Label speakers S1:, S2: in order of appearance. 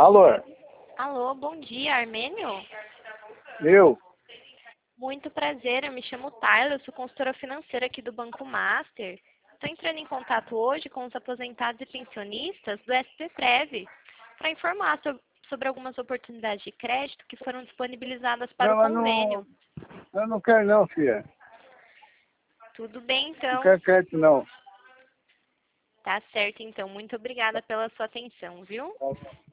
S1: Alô,
S2: Alô, bom dia, Armênio?
S1: eu?
S2: Muito prazer, eu me chamo Tyler, eu sou consultora financeira aqui do Banco Master. Estou entrando em contato hoje com os aposentados e pensionistas do SP para informar sobre algumas oportunidades de crédito que foram disponibilizadas para
S1: Não,
S2: o
S1: mas
S2: convênio.
S1: eu não quero não, filha.
S2: Tudo bem,
S1: Não
S2: então?
S1: quero crédito não.
S2: Tá certo, então. Muito obrigada pela sua atenção, viu?
S1: Tá bom.